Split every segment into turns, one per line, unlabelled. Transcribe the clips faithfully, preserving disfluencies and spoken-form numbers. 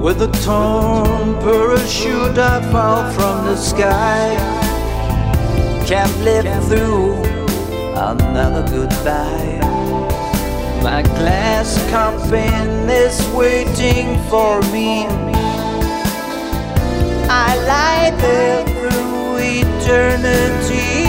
With a torn parachute I fall from the sky. Can't live through another goodbye. My glass coffin is waiting for me. I lie there through eternity.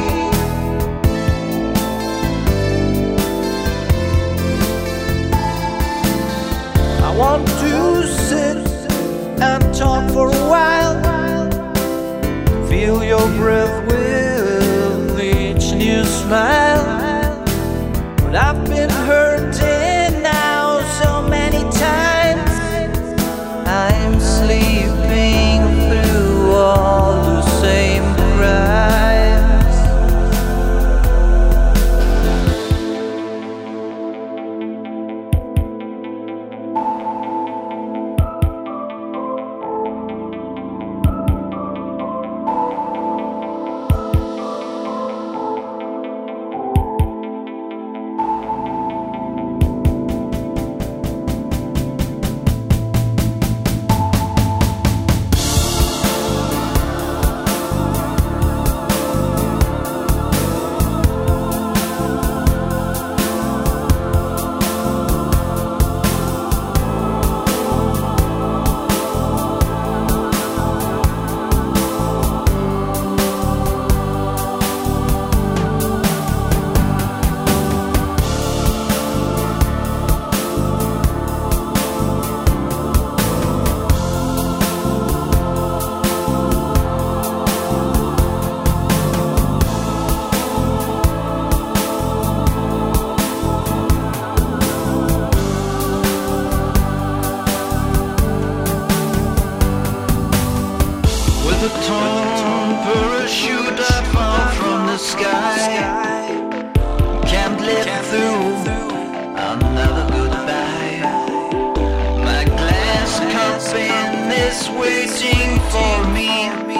I want to sit and talk for a while. Feel your breath with each new smile. But I've been hurting now so many times. I'm sleeping through all the same crimes. With a torn parachute I fall from the sky. Can't live through another goodbye. My glass coffin is waiting for me.